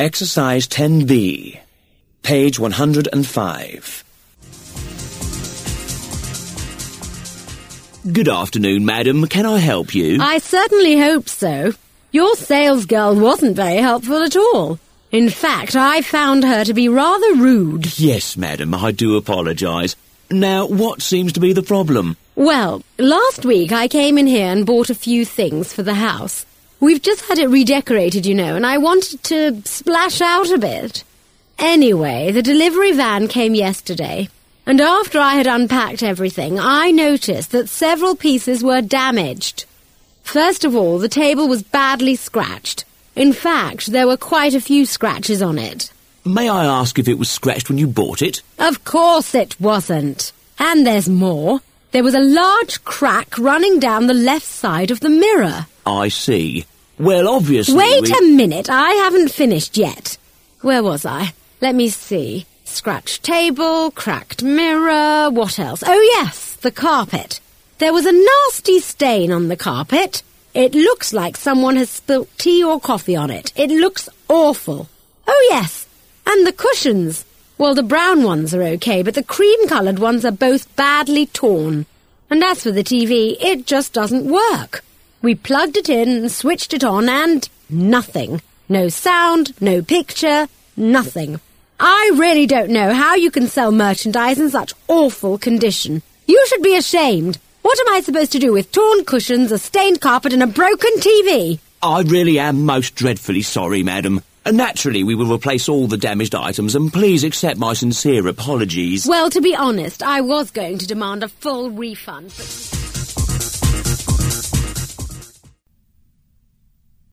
Exercise 10B, page 105. Good afternoon, madam. Can I help you? I certainly hope so. Your salesgirl wasn't very helpful at all. In fact, I found her to be rather rude. Yes, madam, I do apologise. Now, what seems to be the problem? Well, last week I came in here and bought a few things for the house. We've just had it redecorated, you know, and I wanted to splash out a bit. Anyway, the delivery van came yesterday, and after I had unpacked everything, I noticed that several pieces were damaged. First of all, the table was badly scratched. In fact, there were quite a few scratches on it. May I ask if it was scratched when you bought it? Of course it wasn't. And there's more. There was a large crack running down the left side of the mirror. I see. Well, obviously... Wait a minute, I haven't finished yet. Where was I? Let me see. Scratched table, cracked mirror, what else? Oh yes, the carpet. There was a nasty stain on the carpet. It looks like someone has spilt tea or coffee on it. It looks awful. Oh yes, and the cushions. Well, the brown ones are okay, but the cream-coloured ones are both badly torn. And as for the TV, it just doesn't work. We plugged it in and switched it on and nothing. No sound, no picture, nothing. I really don't know how you can sell merchandise in such awful condition. You should be ashamed. What am I supposed to do with torn cushions, a stained carpet and a broken TV? I really am most dreadfully sorry, madam. And naturally, we will replace all the damaged items, and please accept my sincere apologies. Well, to be honest, I was going to demand a full refund, but...